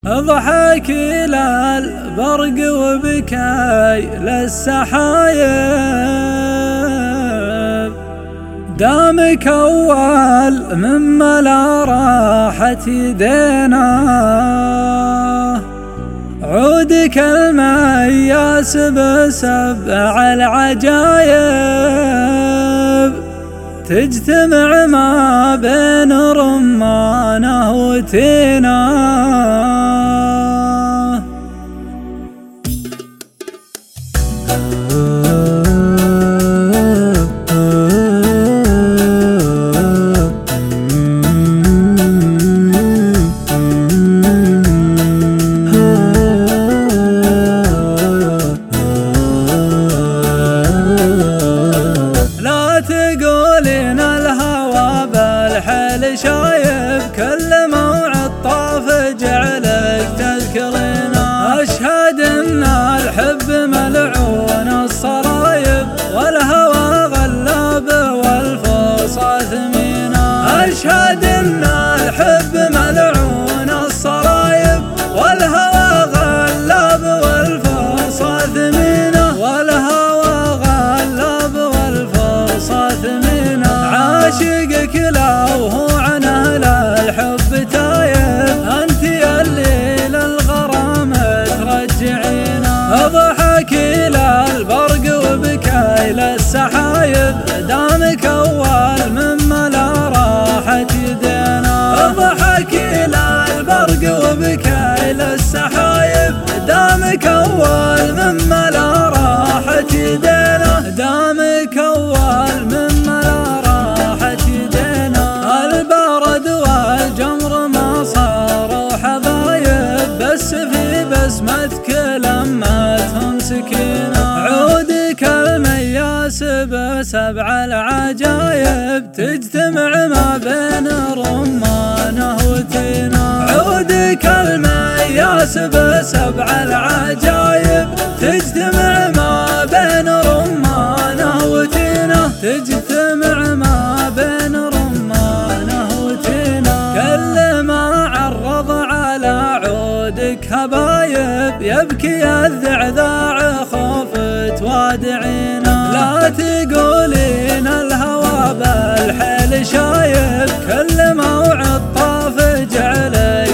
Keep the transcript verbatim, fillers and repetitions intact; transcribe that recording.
اضحك إلى البرق وبكاي للسحايب، دامك أول مما لا راحت يدينا، عودك المياس بسبع العجايب، تجتمع ما بين رمانه وتينا. تقولين الهوى بالحيل شايب، كل موعد طاف جعلك تذكرينا. أشهد إن الحب ملعون الصرايب، والهوى غلاب والفرصة ثمينة. أشهد إن الحب ملعون الصرايب، والهوى غلاب والفرصة ثمينة. والهوى غلاب والفرصة ثمينة. عاشقك لو هو عن أهل الحب تايب، أنت يلي للغرام ترجعينا. اضحك إلى البرق وبكاي للسحايب، دامك أول مما لا راحت يدينا. اضحك إلى البرق وبكاي للسحايب، دامك أول مما لا راحت يدينا. دامك أول مما لا راحت يدينا. البرد والجمر ما صاروا حبايب، بس في بسمتك لمتهم سكينة. عودك المياس بسبع العجايب، تجتمع ما بين رمانه وتينا. عودك المياس بسبع العجايب، تجتمع ما بين رمانه وتينا. تجتمع ما بين رمانه وتينا. كل ما عرض على عودك هبايب، يبكي الذعذاع خوف توادعينا. لا تقولين الهوى بالحيل شايب، كل موعد طاف جعلك